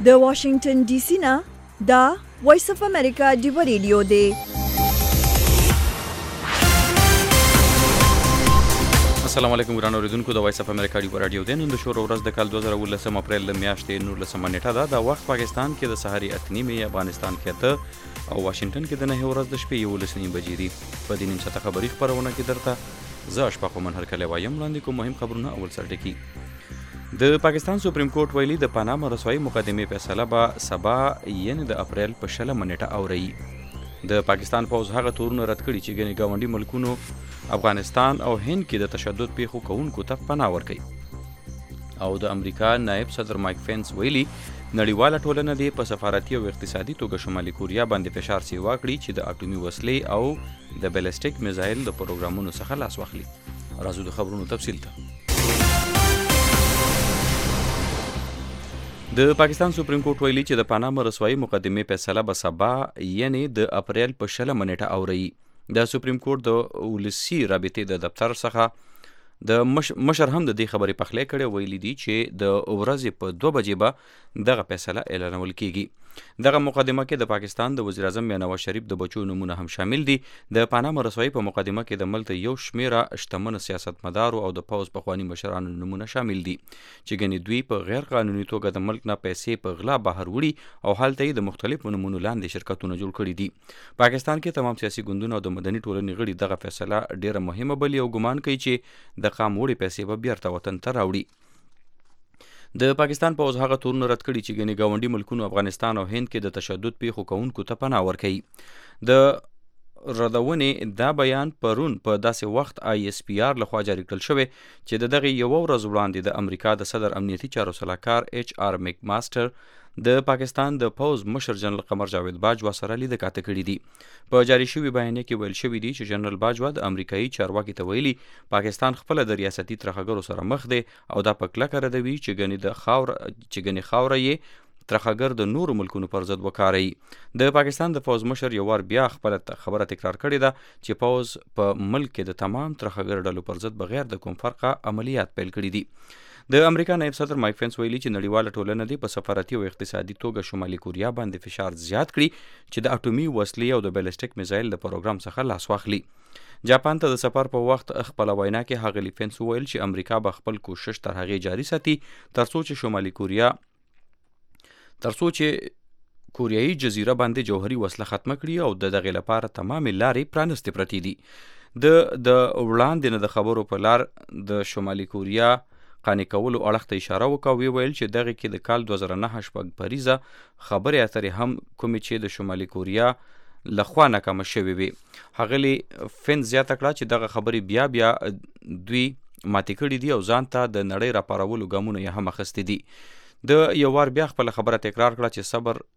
د واشنگټن ډي سي نه دا وایس اف امریکا ډیو ریډیو دی. السلام علیکم ګران اوریدونکو، د وایس اف امریکا ډیو رادیو دی. نن د شور ورځ د کال 2019 اپریل میاشتې 19 نیټه ده. د وخت پاکستان کې د سحري 8:30، افغانستان کې 8 او واشنگټن کې د 9 ورځ د شپې 11 بجې دي. په دې نیم ساعته خبري خبرونه کې درته زه اشفاق منهر کلی وایم. وړاندې کوم مهم خبرونه. اول سر ټکی د پاکستان سپریم کورټ ویلي د پاناما رسوایی مقدمې فیصله به سبا یعنی د اپریل په 16 نیټه اوري. د پاکستان پوز هغه تورونه رد کړي چې ګڼې ګاونډي ملکونو افغانستان او هند کې د تشدد پیښو کوونکو ته پناه ورکوي. او د امریکا نائب صدر مایک پینس ویلي نړیواله ټولنه دې په سفارتي او اقتصادي توګه شمالي کوریا باندې فشار سیوا کړي چې د اټومي وسلې او د بیلسټیک میزایل د پروګرامونو څخه لاس واخلي. راځو د خبرونو تفصیل ته. د پاکستان سپریم کورټ ویلي چې د پاناما رسوایی مقدمې فیصله به سبا یعنی د اپریل په 16 نیټه اوري. د سپریم کورټ د ولسی رابطې د دفتر څخه د مشر هم د دې خبرې پخلی کړي. ویلي دي چې د ورځې په 2 بجې به دغه فیصله اعلانول کیږي. دغه مقدمه کې د پاکستان د وزیر اعظم نواز شریف د بچو نمونه هم شامل دي. د پاناما رسوایی په مقدمه کې د ملک یو شمیره شتمن سیاستمدارو او د پوز پخوانی مشرانو نمونه شامل دي چې ګنې دوی په غیر قانوني توګه د ملک نه پیسې په غلا بهر وړي او هلته یې د مختلفو نمونو لاندې شرکتونه جوړ کړي دي. پاکستان کې تمام سیاسي ګوندونه او د مدني ټولنې غړي دغه فیصله ډیره مهمه بلي او ګمان کوي چې د قام وړي پیسې به بیرته وطن ته راوړي. د پاکستان پوز هغه تورونه رد کړي چې ګڼې ګاونډي ملکونو افغانستان او هند کې د تشدد پیښو کوونکو ته پناه ورکوي. د ردونې دا بیان پرون په داسې وخت ISPR لخوا جاری کړل شوی چې دغه یو ورځ وړاندې د امریکا د صدر امنیتي چارو سلاکار HR میک ماستر د پاکستان د پوز مشر جنرال قمر جاوید باجوا سره لیدنه کاته کړې دي. په جاری شوی بیان کې ویل شوی دی چې جنرال باجوا د امریکایي چارواکي ته ویلي پاکستان خپل د ریاستي ترخګرو سره مخ دی او دا په کلکه ردوي چې ګنې خاوره یې ترخګر د نورو ملکونو پر ضد وکاروي. د پاکستان د پوز مشر یو وار بیا خپل خبره تکرار کړې ده چې پوز په ملک کې د تمام ترخګر ډلو پر ضد بغیر د کوم فرقه عملیات پیل کړي دي. د امریکا نائب صدر مایک پینس ویلي چې نړیواله ټولنه دې په سفارتي او اقتصادي توګه شمالي کوریا باندې فشار زیات کړي چې د اټومي وسلې او د بیلسټیک میزایل د پروګرام څخه لاس واخلي. جاپان ته د سفر په وخت خپل وینا کې هغه پینس ویل چې امریکا به خپل کوشش تر هغه جاری ساتي ترڅو چې کوریایي جزیره باندې جوهري وسله ختمه کړي او دغه لپاره تمام لارې پرانستې پرتې دي. د وړاندې نه د خبرو په لار د شمالي کوریا قانع کولو اړخ ته اشاره وکړه. ویل چې دغه کې د کال 2009 شپږ پریزه خبرې اترې هم کومې چې د شمالي کوریا لخوا ناکامه شوې وي. هغه فین زیاته کړه چې دغه خبرې بیا دوی ماتې کړي دي او ځان ته د نړۍ راپارولو ګامونه یې هم اخیستي دي. د یو وار بیا خپل خبره تکرار کړه چې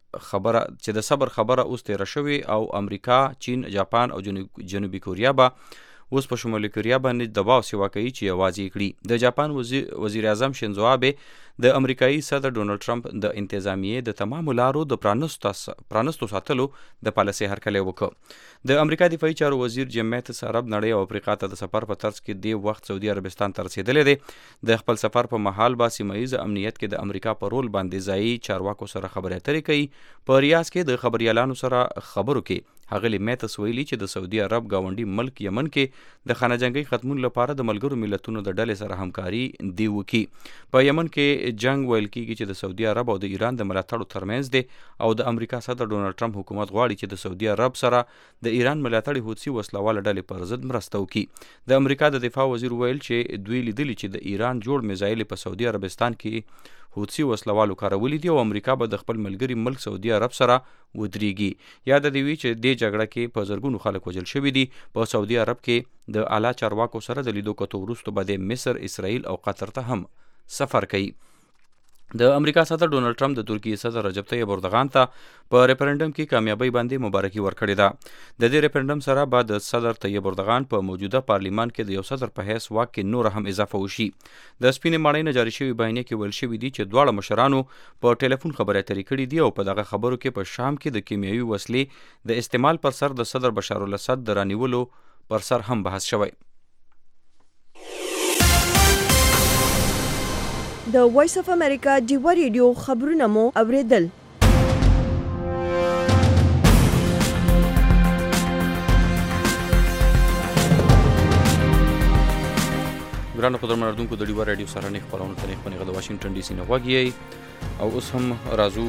د صبر خبره اوس تیره شوې او امریکا، چین، جاپان او جنوبي کوریا به اوس په شمالي کوریا باندې دباو سیوا کوي چې یوازې کړي. د جاپان وزیر اعظم شینزو آبه د امریکایي صدر ډونالد ټرمپ د انتظامیې د تمامو لارو د پرانستو ساتلو د پالیسۍ هرکلی وکړ. د امریکا دفاعي چارو وزیر جیم میتس عرب نړۍ او افریقا ته د سفر په ترڅ کې د وخت سعودي عربستان ته رسیدلی دی. د خپل سفر په مهال به سیمه ییز امنیت کې د امریکا په رول باندې ځایي چارواکو سره خبرې اترې کوي. په ریاض کې د خبریالانو سره خبرو کې هغه میتس ویلي چې د سعودي عرب گاونډي ملک یمن کې د خانه جنگي ختمون لپاره د ملګرو ملتونو د ډلې سره همکاري دی وکړي. په یمن کې جنگ ویل کیږي چې د سعودي عرب او د ایران د ملاتړو ترمنځ دی او د امریکا صدر ډونالد ټرمپ حکومت غواړي چې د سعودي عرب سره د ایران ملاتړي حوثي وسلواله ډلې پر ضد مرسته وکړي. د امریکا د دفاع وزیر ویل چې دوی لیدلي چې د ایران جوړ میزایل په سعودي عربستان کې حوثي وسلوالو کارولي دي او امریکا به د خپل ملګري ملک سعودي عرب سره ودرېږي. یاد دی وی چې د جګړه کې په زرګونو خلک وژل شوي دي. په سعودي عرب کې د اعلی چارواکو سره د لیدو کتو وروسته به د مصر، اسرائیل او قطر ته هم سفر کوي. د امریکا صدر ډونالد ټرمپ د ترکیې صدر رجب طیب اردوغان ته په ریفرنډم کې کامیابی باندې مبارکي ورکړې ده. د دې ریفرنډم سره به د صدر طیب اردوغان په موجوده پارلیمان کې د یو صدر په حیث واک کې نور هم اضافه وشي. د سپینې ماڼۍ نه جاری شوی بیانیه کې ویل شوي دي چې دواړه مشرانو په ټلیفون خبرې اترې کړې دي او په دغه خبرو کې په شام کې د کیمیاوي وسلې د استعمال پر سر د صدر بشار الاسد د رانیولو پر سر هم بحث شوی. د وایس اف امریکا ډیوا ریډیو خبرونه مو اوریدل. ګرانو قدرمن اردوونکو د ډیوا ریډیو سره خپرونه ته خپلې د واشنگټن ډي سي نه غوږی او اوس هم راځو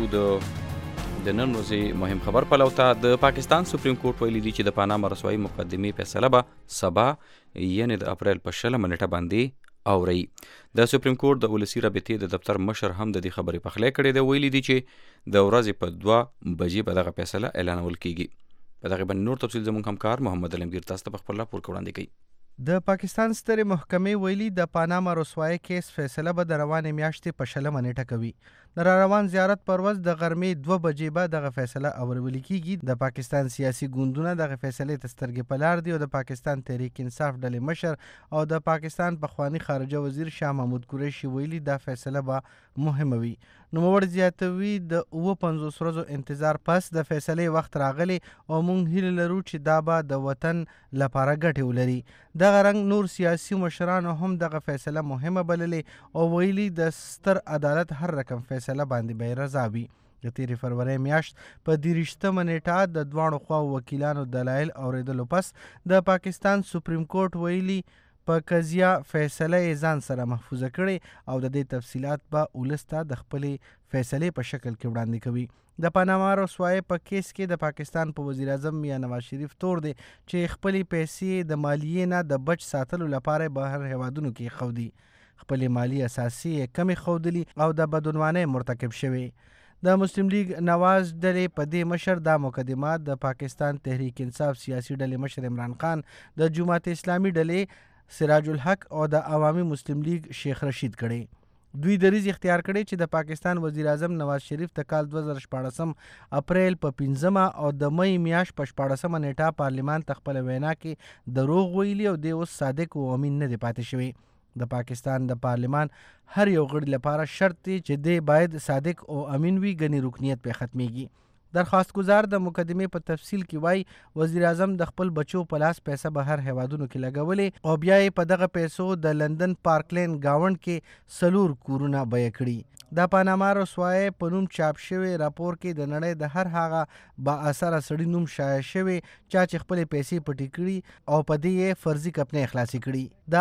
د نن ورځې مهم خبر پلو ته. د پاکستان سپریم کورټ ویلي دی چې د پاناما رسوایي مقدمې فیصله به سبا یعنې د اپریل په 20 نیټه باندې اوري. د سپریم کورټ د ولسی رابطې د دفتر مشر هم د دې خبرې پخلی کړې دی. ویلي دی چې د ورځې په 2 بجې به دغه فیصله اعلانول کیږي. په دغه باندې نور تفصیل زموږ همکار محمد علمگیر تاسو ته په خپل راپور کې وړاندې کوي. د پاکستان سترې محکمې ویلي د پاناما رسوایي کیس فیصله به د روانې میاشتې په 20 نیټه کوي. د روان زیارت پر ورځ د غرمې 2 بجې به دغه فیصله اورول کیږي. د پاکستان سیاسي ګوندونه دغه فیصلې ته سترګې په لار دي او د پاکستان تحریک انصاف ډلې مشر او د پاکستان پخوانی خارجه وزیر شاه محمود قریشي ویلي دا فیصله به مهمه وي. نوموړ زیاتوي د 50 ورځو انتظار پس د فیصلې وخت راغلی او موږ هیله لرو چې دا به د وطن لپاره ګټې ولري. دغه رنګ نور سیاسي مشرانو هم دغه فیصله مهمه بللې او ویلي د ستر عدالت هر رقم فیصله باندې به رضا وي. د تیرې فروری میاشت په 23 نیټه د دواړو خواو وکیلانو دلایل اوریدلو پس د پاکستان سپریم کورټ ویلي په قضیه فیصله یې ځان سره محفوظه کړي او د دې تفصیلات به ولس ته د خپلې فیصلې په شکل کې وړاندې کوي. د پاناما رسوایي په کیس کې د پاکستان په وزیر اعظم میاں نواز شریف تور دی چې خپلې پیسې د مالیې نه د بچ ساتلو لپاره بهر هیوادونو کې خودي. خپلې مالی اساسي کمې خودلي او د بدعنوانۍ مرتکب شوی. د مسلم لیگ نواز ډلې په دې مشر دا مقدمه د پاکستان تحریک انصاف سیاسي ډلې مشر عمران خان، د جماعت اسلامي ډلې سراج الحق او د عوامي مسلم لیگ شیخ رشید کړي. دوی دریځ اختیار کړي چې د پاکستان وزیر اعظم نواز شریف د کال 2014 اپریل په 15 او د مئی میاشت په 14 نیټه پارلیمان ته خپل وینا کې دروغ ویلي او د اوس صادق او امین نه دی پاتې شوی. د پاکستان د پارلیمان هر یو غړي لپاره شرط دی چې دی باید صادق او امین وي، ګنې رکنیت په ختميږي. درخواست گزار د مقدمې په تفصیل کې وایي وزیر اعظم د خپل بچو په لاس پیسې بهر هیوادونو کې لګولې او بیا یې په دغه پیسو د لندن پارکلین گاونډ کې 4 کورونه بیه کړي. د پاناما رسوایي په نوم چاپ شوی راپور کې د نړۍ د هر هغه با اثره سړي نوم شایع شوی چې خپل پیسې پټې کړي او په دې فرضي کپنې اخلاصي کړي. د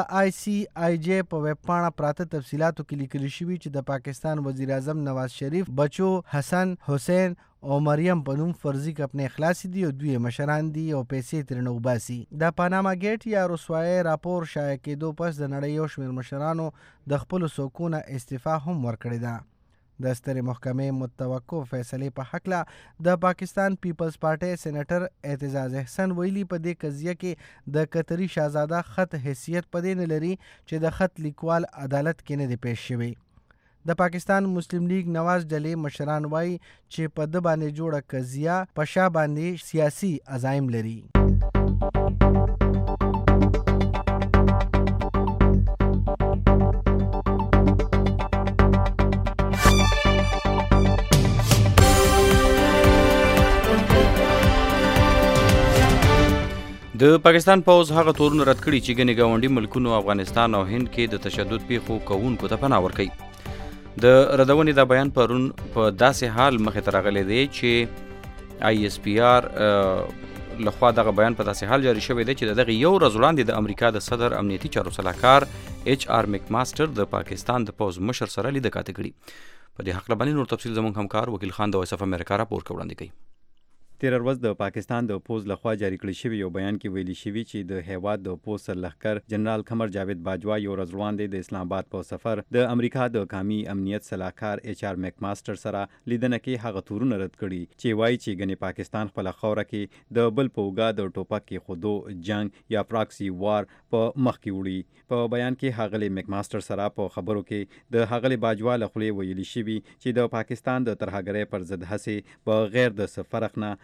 ICIJ په ویب پاڼه پراته تفصیلاتو کې لیکل شوی چې د پاکستان وزیر اعظم نواز شریف بچو حسن، حسین او مریم په نوم فرضي کپنې اخلاصي دي او دوی مشران دي او پیسې ترنه وباسي. د پاناما گیټ یا رسوایي راپور شایع کېدو پس د نړۍ یو شمېر مشرانو د خپل سکونه استعفا هم ورکړې ده. د سترې محکمې متوقع فیصلې په حقله د پاکستان پیپلز پارټۍ سېنیټر اعتزاز احسن ویلي په دې قضیه کې د قطري شاهزاده خط حیثیت پدې نه لري چې د خط لیکوال عدالت کې نه دی پیش شوی. د پاکستان مسلم لیگ نواز ډلې مشران وایي چې په د باندې جوړه قضیه په شا باندې سیاسي عزایم لري. د پاکستان پوز هغه تورونه رد کړي چې ګڼې ګاونډي ملکونو افغانستان او هند کې د تشدد پیښو کوونکو ته پناه ورکوي. د ردونې دا بیان پرون په داسې حال مخې ته راغلی دی چې ISPR لخوا دغه بیان په داسې حال جاری شوی دی چې دغه یو ورځ وړاندې د امریکا د صدر امنیتي چارو سلاکار HR مکماستر د پاکستان د پوز مشر سره لیدنه کړې. په دې حق باندې نور تفصیل زموږ همکار وکیل خان د وایس اف امریکا راپور وړاندې کوي. تیر ورځ د پاکستان د پوز لخوا جاری کړی شوی یو بیان کې ویلي شوی چې د هیواد د پوز سرلښکر جنرال قمر جاوید باجوا یو ورځ وړاندې د اسلام آباد په سفر د امریکا د قومي امنیت سلاکار HR مکماستر سره لیدنه کې هغه تورونه رد کړي چې وایي چې ګنې پاکستان خپل خوره کې د بل په اوږه د ټوپک کې خودو جنگ یا پراکسی وار په مخ کې وړي. په بیان کې هغه مکماستر سره په خبرو کې د هغه باجوا له خولې ویلي شوی چې د پاکستان د ترهګرۍ پر ضد هڅې په غیر د فرق نه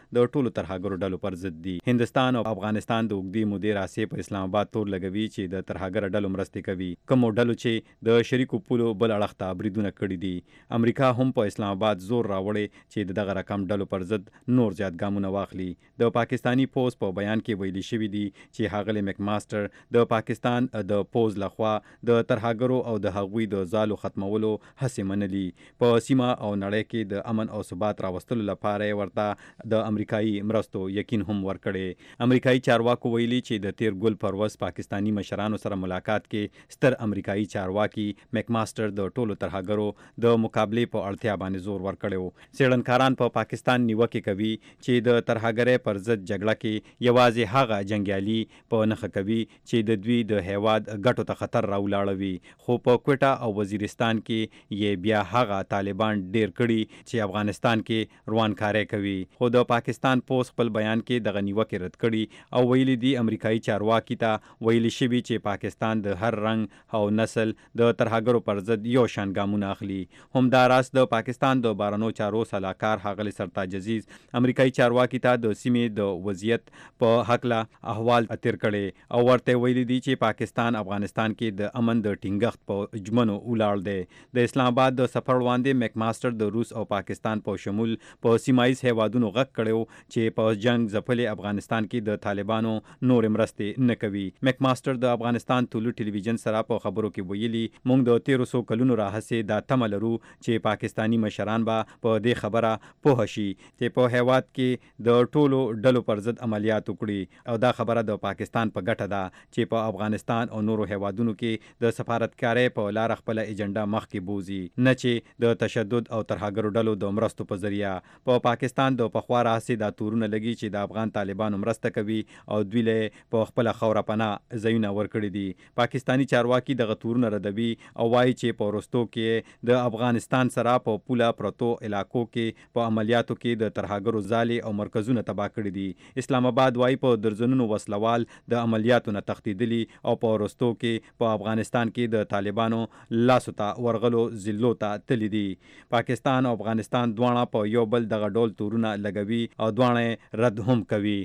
د ټولو ترهګرو ډلو پر ضد دي. هندستان او افغانستان د اوږدې مودې راهیسې په اسلام آباد تور لګوي چې د ترهګر ډلو مرستې کوي، کومو ډلو چې د شریکو پولو بل اړخ ته بریدونه کړي دي. امریکا هم په اسلام آباد زور راوړی چې دغه رقم ډلو پر ضد نور زیات ګامونه واخلي. د پاکستانی پوز په بیان کې ویلي شوي دي چې ښاغلی میک ماسټر د پاکستان د پوز لخوا د ترهګرو او د هغوی د ځالو ختمولو هڅې منلي. په سیمه او نړۍ کې د امن او ثبات راوستلو لپاره یې ورته د امریکایي مرستو یقین هم ورکړی. امریکایي چارواکو ویلي چې د تیر ګل پر ورځ پاکستانی مشرانو سره ملاقات کې ستر امریکایي چارواکي میک ماسټر د ټولو ترهګرو د مقابلې په اړتیا باندې زور ورکړی. څېړنکاران په پاکستان نیوکې کوي چې د ترهګرۍ پر ضد جګړه کې یوازې هغه جنګیالي په نښه کوي چې د دوی د هیواد ګټو ته خطر راولاړوي، خو په کوټه او وزیرستان کې یې بیا هغه طالبان ډیر کړي چې افغانستان کې روانکاري کوي. خو د پاکستان پوز خپل بیان کې دغه نیوکې رد کړي او ویلي دي امریکایي چارواکي ته ویلي شوي چې پاکستان د هر رنګ او نسل د ترهګرو پر ضد یو شان ګامونه اخلي. همداراز د پاکستان د بهرنیو چارو سلاکار ښاغلی سرتاج عزیز امریکایي چارواکي ته د سیمې د وضعیت په هکله احوال اتیر کړي او ورته ویلي دي چې پاکستان افغانستان کې د امن د ټینګښت په ژمنو ولاړ دی. د اسلام آباد د سفر وړاندې میک ماسټر د روس او پاکستان په شمول په سیمایي هیوادونو غږ کړی چې په جنگ ځپلي افغانستان کې د طالبانو نور مرستې نه کوي. میک ماسټر د افغانستان ټولو ټلویزیون سره په خبرو کې ویلي موږ د 1300 کلونو راهیسې دا تمه لرو چې پاکستانی مشران به په دې خبره پوه شي چې په هیواد کې د ټولو ډلو پر ضد عملیات وکړي او دا خبره د پاکستان په ګټه ده چې په افغانستان او نورو هیوادونو کې د سفارتکارۍ په لار خپل ایجنډا مخکې بوزي، نه چې د تشدد او ترهګرو ډلو د مرستو په ذریعہ. په پاکستان د پخوا راهیسې دا تورونه لګي چې د افغان طالبانو مرسته کوي او دوی له په خپل خوره پناه ځایونه ورکړي دي. پاکستانی چارواکي دغه تورونه ردوي او وایي چې په وروستو کې د افغانستان سره په پوله پرتو علاقو کې په عملیاتو کې د ترهګرو ځالې او مرکزونه تباه کړي دي. اسلام آباد وایي په درجنونو وسلوال د عملیاتو نه تښتېدلي او په وروستو کې په افغانستان کې د طالبانو لاسو ته ورغلو ضلعو ته تللی دي. پاکستان او افغانستان دواړه په یو بل دغه ډول تورونه لګوي او دواړه رد هم کوي.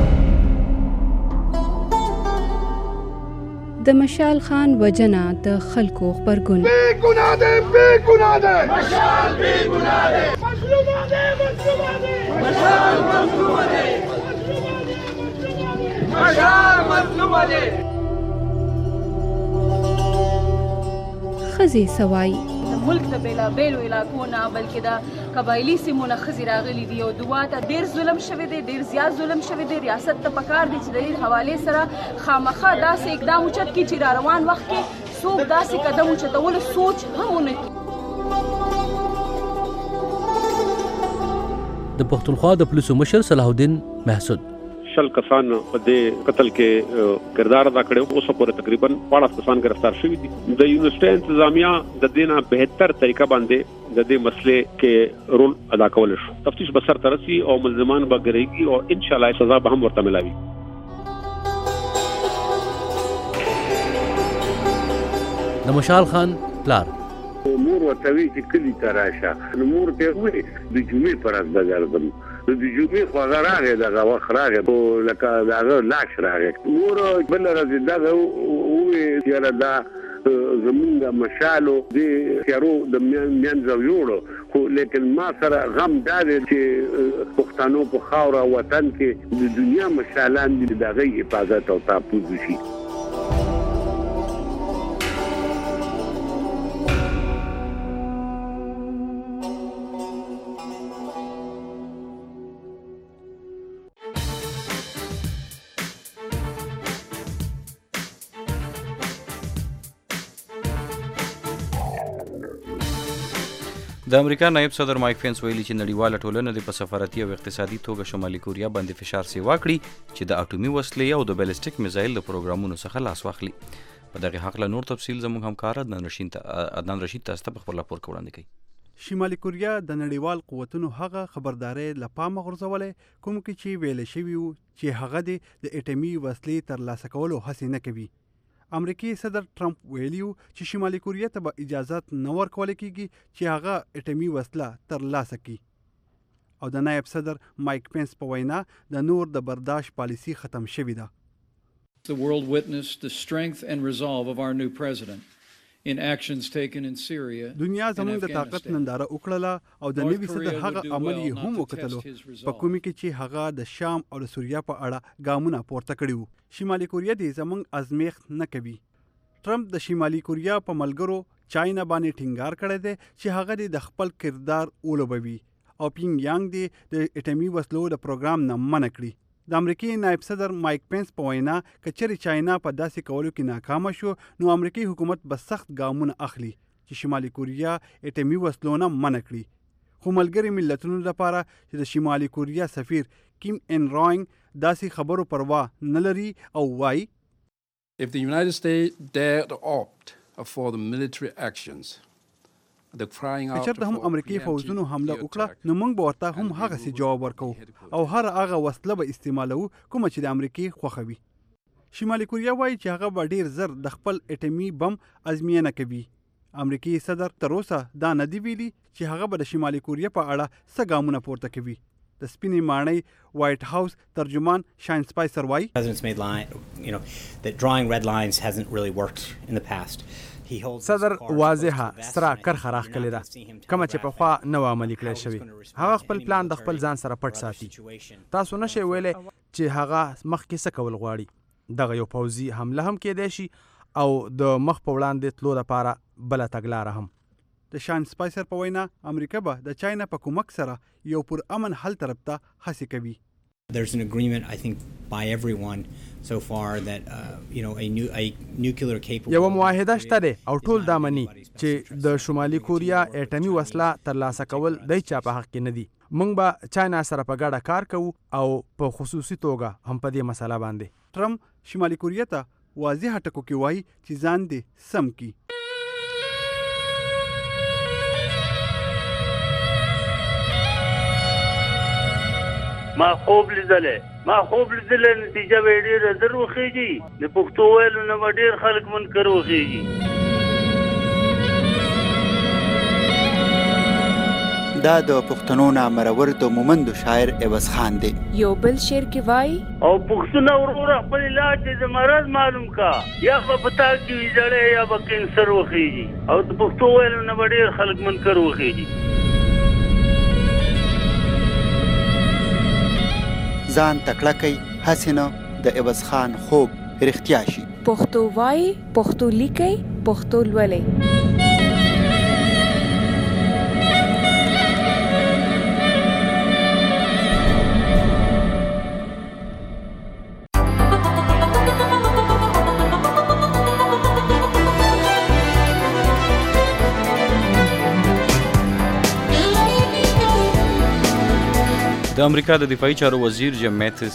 د مشال خان وجنه د خلکو خبرګون بے گناہ دے مشال بے گناہ دے مظلوم دے مشال مظلوم دے خزي سوای ملک د بیلابیلو علاقو نه بلکې د قبایلي سیمو نه ښځې راغلي دي او دوی ته ډېر ظلم شوی دی، ډېر زیات ظلم شوی دی. ریاست ته پکار دی چې د دې حوالې سره خامخا داسې اقدام اوچت کړي چې را روان وخت کې څوک داسې قدم اوچتولو سوچ هم ونه کړي. د پښتونخوا د پولیسو مشر صلاح الدین محسود شل کسان په دې قتل کې کردار ادا کړو. اوس پورې تقریبا 14 کسان گرفتار شوي دي. د یونیورسيټي انتظامیه د دینه بهتر طریقه باندې د دې مسلې کې رول ادا کول شو. تفتیش به سر ترسي او ملزمان به ګرځي او ان شاء الله سزا به هم ورته ملاوي. د مشال خان پلار مور وتوی چې کلی تراشه نور ته وې د جمعې پر از بغردم د جمعې خو غراغه دغه وخت راغی او لکه دغه لاش راغی مور بل راځي دغه وې چې دا زمونږ مشالو د تیارو د منځو یوړو خو لیکن ما سره غم دار چې پښتنو په خاور وطن کې د دنیا مشالان دغه حفاظت او تحفظ شي. د امریکا نائب صدر مایک پینس ویلي چې نړیواله ټولنه د په سفارتي او اقتصادي توګه شمالي کوریا باندې فشار سیوا کړي چې د اټومي وسلې او د بیلسټیک میزایل د پروګرامونو څخه لاس واخلي. په دغه حق له نور تفصیل زموږ همکار عدنان رشید تاسو ته په خپل راپور کې وړاندې کوي. شمالي کوریا د نړیوال قوتونو هغه خبرداري له پامه غورځولې کوم کې چې ویل شوی وو چې هغه د اټومي وسلې ترلاسه کولو هڅه نه کوي. امریکایي صدر ټرمپ ویلیو چې شمالي کوریا ته به اجازه نه ورکول کیږي چې هغه اټومي وسله ترلاسه کړي. او د نائب صدر مایک پینس په وینا د نور د برداشت پالیسی ختم شوې ده. The world witnessed the strength and resolve of our new president in actions taken in Syria. دنیا زموږ د طاقت ننداره وکړه او د نوي صدر هغه عمل یې هم وکتلو په کومي کې چې هغه د شام او د سوریه په اړه ګامونه پورته کړي وو. شمالي کوریا دې زموږ ازمیښت نه کوي. ټرمپ د شمالي کوریا په ملګرو چاینا باندې ټینګار کړی دی چې هغه دې د خپل کردار ولوبوي او پینګ یانګ دې د اټومي وسلو د پروګرام نه منع کړي. د امریکای نائب صدر مایک پینس په وینا کچري چاینا په داسې کولو کې ناکام شو نو امریکای حکومت به سخت ګامونه اخلي چې شمالي کوریا اټومي وسلو نه منع کړي. خو ملګري ملتونو لپاره چې د شمالي کوریا سفیر کیم ان راینګ داسې خبرو پروا نه لري او وایي If the United States dare to opt for the military actions چېرته هم امریکایي فوجونو حمله وکړه نو موږ به ورته هم هغسې جواب ورکوو او هر هغه وسله به استعمالوو کومه چې د امریکای خوښوي. شمالي کوریا وایي چې هغه به ډیر زر د خپل اټومي بم ازموینه کوي. امریکایي صدر تر اوسه دا نه دی ویلي چې هغه به د شمالي کوریا په اړه څه ګامونه پورته کوي. د سپینې ماڼۍ وایټ هاوس ترجمان شاین سپایسر وایي صدر واضحه سره کرخه راخلې ده کومه چې پخوا نه و عملي کړی شوی. هغه خپل پلان د خپل ځان سره پټ ساتي. تاسو نشئ ویلی چې هغه مخکې څه کول غواړي. دغه یو پوځي حمله هم کېدی شي او د مخ په وړاندې تلو لپاره بله تګلاره هم. د شان سپایسر په وینا امریکا به د چاینا په کومک سره یو پر امن حل طرف ته هڅې کوي. There's an agreement, I think, by everyone so far that a nuclear capable. یو معاهده شته ده او ټول دا مني چې د شمالي کوریا اټومي وسله ترلاسه کول د چا په حق کې نه دي. موږ به چاینا سره په ګډه کار کوو او په خصوصي توګه هم په دې مسله باندې. ټرمپ شمالي کوریا ته واضح ټکو کې وایي چې ځان دې سم کی. ما خوب لیدلې نتیجه به ډېره زر وخیږي. د پښتو ویلو نه به ډېر خلک منکر وخیږي. دا د پښتنو نامرور د مومندو شاعر عوض خان دی. یو بل شعر کې وایي او پښتونه وروره خپل علاج د مرض معلوم کا یا به پتا کې ویجړې یا به کینسر وخیږي او د پښتو ویلو نه به ډېر خلک منکر وخیږي. ځان تکړه کوي هسې نه د عوض خان خوب رښتیا شي. پښتو وایي پښتو لیکئ پښتو لولئ. د امریکا د دفاعي چارو وزیر جیم میتس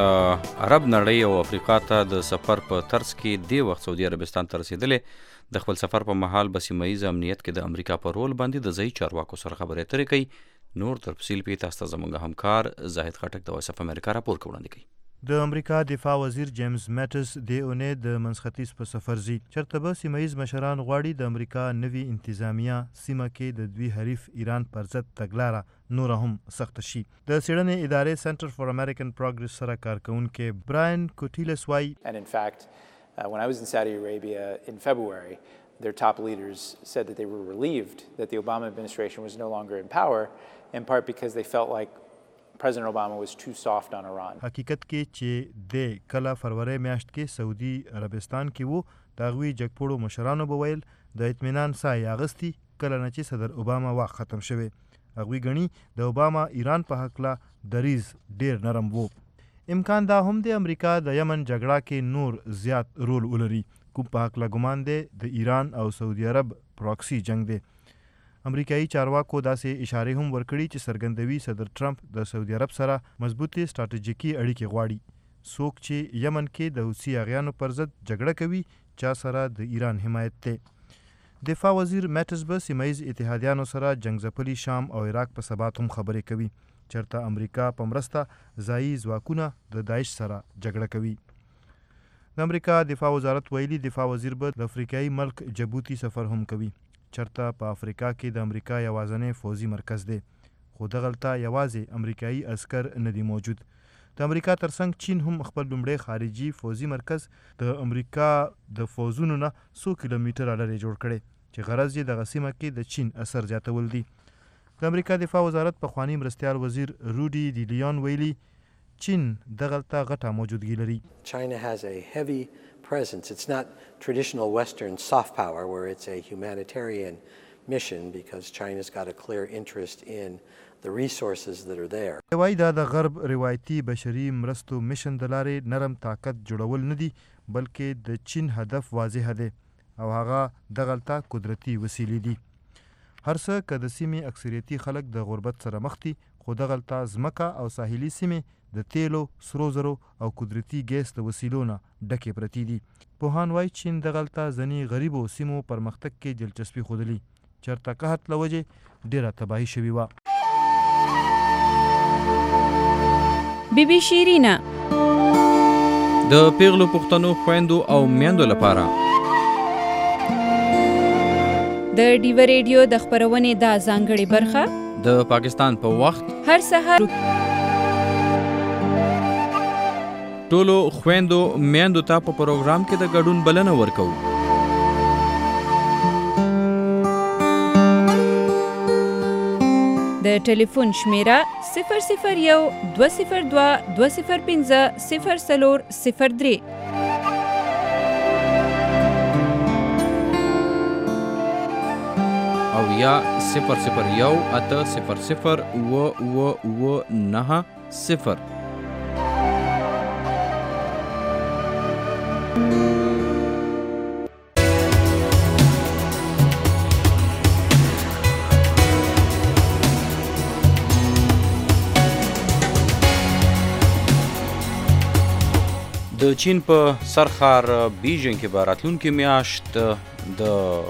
عرب نړۍ او افریقا ته د سفر په طرز کې د وخت سعودي عربستان ته رسیدلې د خپل سفر په مهال به سیمه ییز امنیت کې د امریکا په رول باندې د ځایي چارواکو سره خبرې اترې کوي. نور تفصیل په تاسو ته زموږ همکار زاهد خټک د وایس اف امریکا راپور وړاندې کوي. د امریکا دفاع وزیر جیمز میټس د اونۍ د منځختیځ په سفر ځي چېرته به سیمه ییز مشران غواړي د امریکا نوي انتظامیه سیمه کې د دوی حریف ایران پر ضد تګلاره نوره هم سخته شي. د څېړنې ادارې سنټر فار امریکن پروګرس سره کارکوونکی براین کوټیلس وایي And in fact, when I was in Saudi Arabia in February, their top leaders said that they were relieved that the Obama administration was no longer in power, in part because they felt like President Obama was too soft on Iran. حقیقت کې چې د کله فروری میاشت کې سعودي عربستان کې وو د هغوی جګپوړو مشرانو به ویل د اطمینان ساه یې اغستې کله نه چې صدر اوباما واک ختم شوی. هغوی ګڼي د اوباما ایران په هکله دریځ ډیر نرم وو. امکان دا هم د امریکا د یمن جګړه کې نور زیات رول ولري کوم په هکله ګمان دی د ایران او سعودي عرب پراکسي جنگ دی. امریکایي چارواکو داسې اشارې هم ورکړي چې څرګندوي صدر ټرمپ د سعودي عرب سره مضبوطې سټراټیژیکي اړیکې غواړي. څوک چې یمن کې د حوثي اغیانو پر ضد جګړه کوي چا سره د ایران حمایت دی. دفاع وزیر میټس به سیمه ییز اتحادیانو سره جنګ ځپلي شام او عراق په ثبات هم خبرې کوي چېرته امریکا په مرسته ځایي ځواکونه د داعش سره جګړه کوي. د امریکا دفاع وزارت ویلي دفاع وزیر به د افریقایي ملک جبوتي سفر هم کوي چېرته په افریقا کې د امریکا یوازینی فوزي مرکز دی. خو دغلته یوازې امریکایي عسکر نه دي موجود. د امریکا ترڅنګ چین هم خپل لومړی خارجي فوزي مرکز د امریکا د فوزونو نه 100 کیلومتره لرې جوړ کړی چې غرض یې دغه سیمه کې د چین اثر زیاتول دي. د امریکا دفاع وزارت پخوانی مرستیال وزیر روډي ډي لیون ویلي چین دغلته غټه موجودګي لري. China has a heavy presence. It's not traditional Western soft power where it's a humanitarian mission because China's got a clear interest in the resources that are there. وایي دا د غرب روایتي بشري مرستو میشن د لارې نرم طاقت جوړول نه دي بلکې د چین هدف واضح دی او هغه دغلته قدرتي وسیلې دي. هر څه که د سیمې اکثریتي خلک د غربت سره مخ دي خو دغلته ځمکه او ساحلي سیمې د تیلو، سرو زرو او قدرتي ګیس د وسیلو نه ډکې پرتې دي. پوهان وایي چین دغلته ځینې غریبو سیمو پرمختګ کې دلچسپي ښودلي چېرته قحط له وجې ډېره تباهي شوې وه. بی بی شیرینه د پیغلو پښتنو خويندو او میندو لپاره د ډیو ریډیو د خبرونې دا ځانګړې برخه د پاکستان په وخت هر سحر ټولو خويندو میندو ته په پروګرام کې د ګډون بلنه ورکوو. د ټلیفون شمیره 001 202 205 0403 او یا 001 800 990. د چین په سرخار بیجینګ کې به راتلونکې میاشت د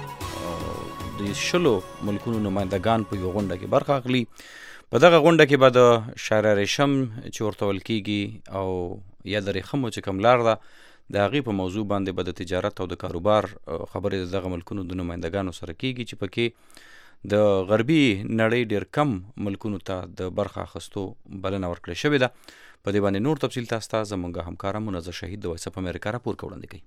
10 ملکونو نمایندګان په یو غونډه کې برخه اخلي. په دغه غونډه کې به د شهر ریشم چې ورته ویل کېږي او یا د ریخمو چې کوم لار ده د هغې په موضوع باندې به د تجارت او د کاروبار خبرې د دغه ملکونو د نمایندګانو سره کېږي چې پکې د غربي نړۍ ډېر کم ملکونو ته د برخه اخیستو بلنه ورکړې شوې ده. په دې باندې نور تفصیل تاسو ته زموږ همکاره منزه شهید د وایس اف امریکا راپور وړاندې کوي.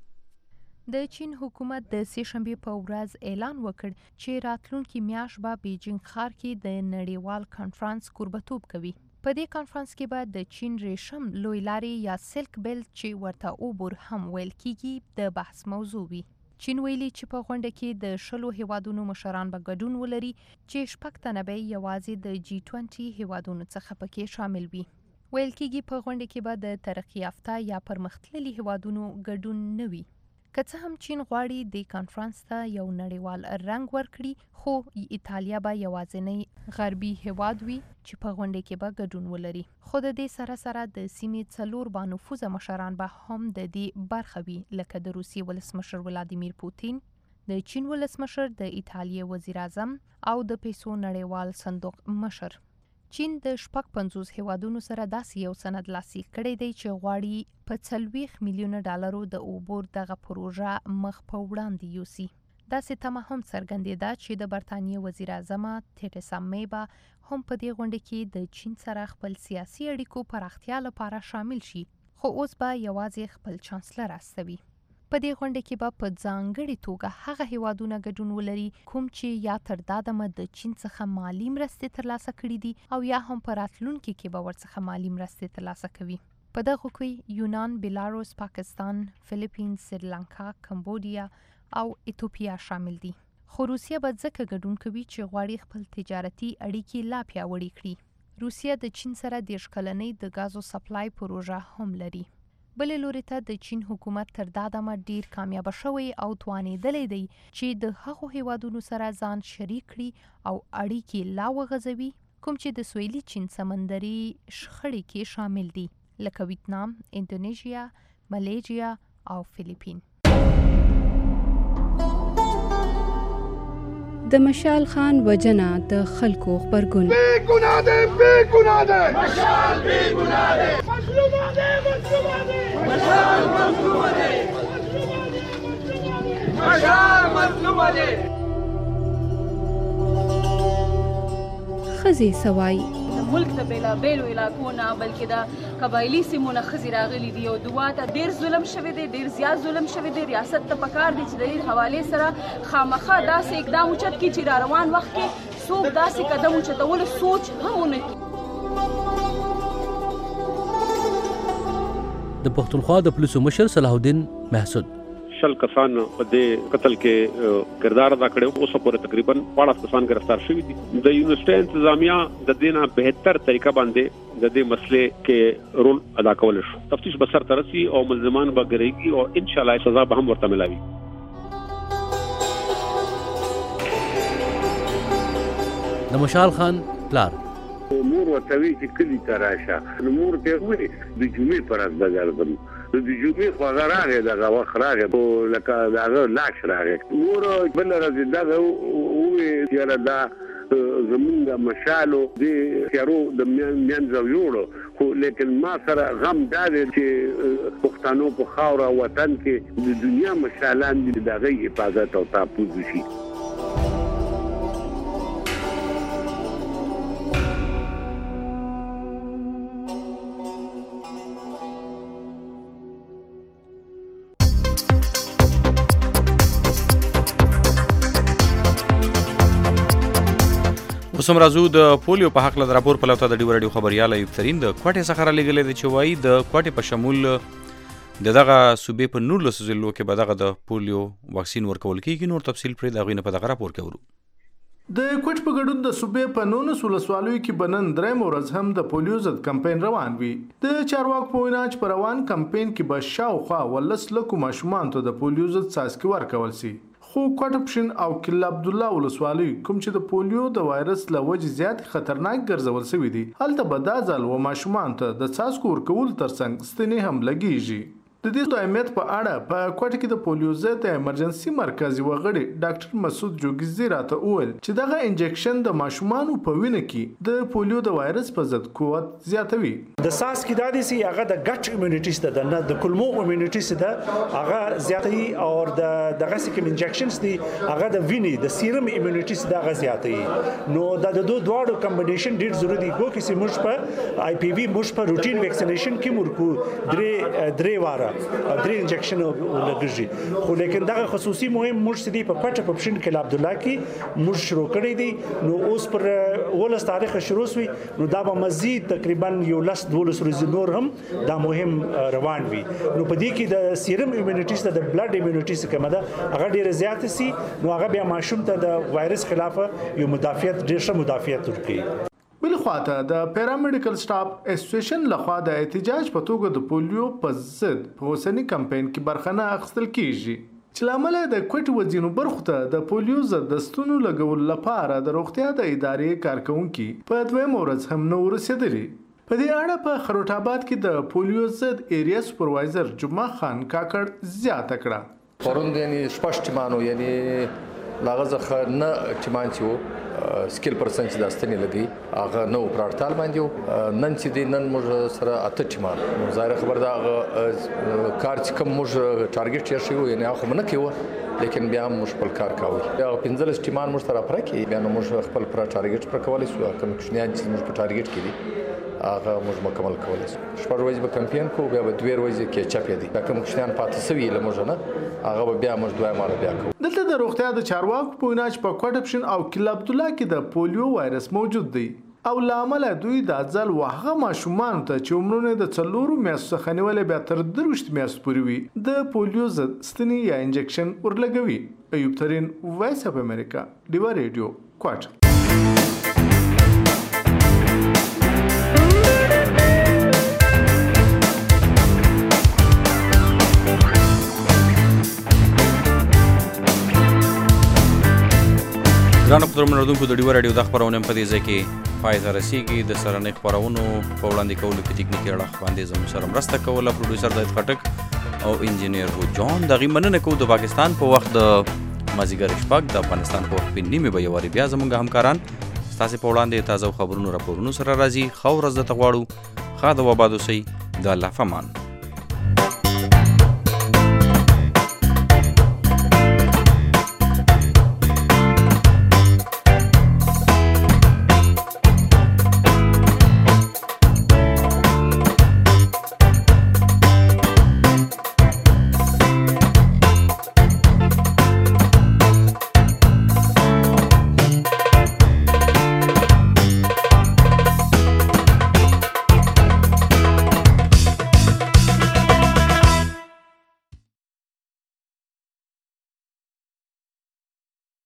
د چین حکومت د سې شنبې په ورځ اعلان وکړ چې راتلونکي میاشت به بیجینګ ښار کې د نړیوال کانفرنس کوربتوب کوي. په دې کانفرنس کې به د چین ریشم لوی لارې یا سلک بیلټ چې ورته اوبر هم ویل کیږي د بحث موضوع وي. چین ویلي چې په غونډه کې د 10 هیوادونو مشران به ګډون ولري چې 6 تنه به یوازې د G20 هیوادونو څخه پکې شامل وي. ویل کېږي په غونډه کې به د ترقي یافته یا پرمختللي هیوادونو ګډون نه وي. که څه هم چین غواړي د کانفرنس ته یو نړیوال رنګ ورکړي خو ایتالیا به یوازینی غربي هیواد وي چې په غونډه کې به ګډون ولري. خو د دې سره سره د سیمې 4 بانفوذه مشران به هم د دې برخه وي لکه د روسیې ولسمشر ولادیمیر پوتین، د چین ولسمشر، د ایتالیا وزیر اعظم او د پیسو نړیوال صندوق مشر. چین د 50 هیوادونو سره داسې یو سند لاسلیک کړی دی چې غواړي په 40 میلیونه ډالرو د اوبور دغه پروژه مخ په وړاندې یوسي. داسې تمه هم څرګندېده چې د برطانیې وزیر اعظم تریسا می به هم په دې غونډه کې د چین سره خپل سیاسي اړیکو پراختیا لپاره شامل شي، خو اوس به یوازې خپل چانسلر استوي. په دې غونډه کې به په ځانګړې توګه هغه هیوادونه ګډون ولري کوم چې یا تر دا دمه د چین څخه مالي مرستې ترلاسه کړي دي او یا هم په راتلونکي کې به ورڅخه مالي مرستې ترلاسه کوي. په دغه کې یونان، بیلاروس، پاکستان، فلیپین، سریلانکا، کمبودیا او ایتوپیا شامل دي. خو روسیه به ځکه ګډون کوي چې غواړي خپل تجارتي اړیکې لا پیاوړې کړي. روسیه د چین سره 10 کلنۍ د غازو سپلای پروژه هم لري. بلې لوري ته د چین حکومت تر دا دمه ډیر کامیاب شوی او توانېدلی دی چې د هغو هیوادونو سره ځان شریک کړي او اړیکې لا وغځوي کوم چې د سویلي چین سمندري شخړې کې شامل دي لکه ویتنام، اندونیشیا، ملیزیا او فلیپین. د مشال خان وجنه د خلکو خبرګون بے گناہ دے مشال بے گناہ دے مظلوم دے مشال مظلوم دے مشال مظلوم دے. ښځې سوای ملک د بیلابیلو علاقو نه بلکې د قبایلي سیمو نه ښځې راغلي دي او دوا ته ډېر ظلم شوی دی، ډېر زیات ظلم شوی دی. ریاست ته پکار دی چې د دې حوالې سره خامخا داسې اقدام اوچت کړي چې را روان وخت کې څوک داسې قدم اوچتولو سوچ هم ونه کړي. د پښتونخوا د پولیسو مشر صلاح الدین محسود شل کسان په دې قتل کې کردار ادا کړو. اوس پورې تقریبا 15 کسان گرفتار شوي دي. د یونیورسيټي انتظامیه د دې نه بهتر طریقه باندې د دې مسلې کې رول ادا کول شو. تفتیش به سر ترسي او ملزمان به ګرځي او ان شاء الله سزا به هم ورته ملاوي. د مشال خان پلار مور وتوی چې کلی تراشه مور ته وې د جمعې پر از بغردم د جمعې خو راغی دغه وخت راغی او لکه دغه لاش راغی مور بل راځي دغه وې چې دا زمونږ مشالو د تیارو د منځو یوړو خو لیکن ما سره غم دا دی چې پښتنو په خاور وطن کې د دنیا مشالان دغه حفاظت او تحفظ شي. اوسم راځو د پولیو په حق له راپور په لوته د ډیو رادیو خبريال ایوب ترين د کوټې څخه را لګلې د چوي د کوټې په شمول دغه صوبې په 19 ضلعو کې به دغه د پولیو واکسین ورکول کیږي. نور تفصیل پر دغه نه په دغه راپور کې ورو. د کوټ په ګډون د صوبې په 19 ولسوالیو کې بنن درې ورځ هم د پولیو ضد کمپاین روان وي. د چارواکو په وینا چې په روان کمپاین کې به شاوخوا 13 لکه ماشومان ته د پولیو ضد څاڅکي ورکول شي. خو کوټپشن او کله عبد الله ولسوالي کوم چې د پولیو د وایرس له وجې زیات خطرناک ګرځول شوی دي هلته به دا ځل و ماشومان ته د څاڅکو ورکول ترڅنګ ستنې هم لګیږي. د دې د اهمیت په اړه په کوټه کې د پولیو ضد ایمرجنسي مرکزي وغړي ډاکټر مسعود جوګیزي راته وویل چې دغه انجکشن د ماشومان په وینه کې د پولیو د وایرس په ضد قوت زیاتوي. د ساس کې د دې سي هغه د ګټ امیونټی ست د کولمو امیونټی ست هغه زیاتوي او دغه سکه انجکشنز دي هغه د وینې د سیرم امیونټی ست هغه زیاتوي. نو د دوه کمبینیشن ډیر ضروري دی ګو کې موږ په آی پی وی موږ په روټین ویکسینیشن کې مرکو درې واره درې انجکشن لګږي خو لیکن دغه خصوصي مهم موږ سدي په پټه په پښین کې عبد الله کې موږ شروع کړی دي. نو اوس پر ولس تاریخ شروع شوی نو دا به مزید تقریبا 12 ورځې نور هم دا مهم روان وي. نو په دې کې د سیرم امیونټی ست د بلډ امیونټی ست کومه ده هغه ډیره زیات سي نو هغه بیا ماشوم ته د وایرس خلاف یو مدافعت ډیر ښه مدافعت ورکړي. بل خواته د پیرامیډیکل سټاف اسوسییشن لخوا د احتجاج په توګه د پولیو په ضد په اوسنی کمپاین کې برخه نه اخیستل کیږي چې لامل د کوټ وزینو برخو ته د پولیو ضد د ستونو لګول لپاره د روغتیا د ادارې کارکونکو په دویم ورځ هم نو رسیدلی. په دې اړه په خروټ آباد کې د پولیو ضد ایریا سپروایزر جمعه خان کاکړ زیاته کړه. پروند یعنی شپشتمانو یعنی لاغزه نه چمانچو سکیل پرسنټ چې داستنی لګي هغه نو پرارتال باندې نن چې د نن موږ سره اته ټیمان ظاهر خبر دا کار چې کوم موږ ټارګټ یې شو یعنی هغه نه کیو لیکن بیا موږ خپل کار کوو. بیا 15 ټیمان موږ سره پره کې بیا موږ خپل پر ټارګټ پر کولای شو کوم کښنیان چې موږ په ټارګټ کې دي هغه موږ مکمل کولای شو. شپږ ورځې به کمپاین کوو بیا به 2 ورځې کې چپې دي دا کوم کښنیان پاتې سوي له موږ نه هغه بیا موږ دوه ماره بیا کوو. دلته د روغتیا د چارواکو په وینا چې په کوټپشن او کله عبد الله کې د پولیو وایرس موجود دی او لامل دوی د ځل وهغه ماشومان ته چې عمرونه د 4 میاشتو څخه نیولې بیا تر 23 میاشتو پورې وي د پولیو ضد ستنې یا انجکشن ورلګوي. ایوب ترين وایس اف امریکا ډیو رادیو کوټ. ګرانو خبرونکو د ډیو رادیو د خبرونه په دې ځای کې فایده رسیږي د سرنۍ خبرونو په وړاندې کولو کې ټیکنیکي اړخ باندې زموږ سره مرسته کوله پروډوسر د خټک او انجینیر هو جان دغه مننه کوو د پاکستان په وخت د مازیګر شپږ د افغانستان په وخت په نیمه به یواري بیا زموږ همکاران ستاسو په وړاندې تازه خبرونو راپورونو سره راځي. خو ورځ د تغواړو خاده و بادو سي د الله فمان.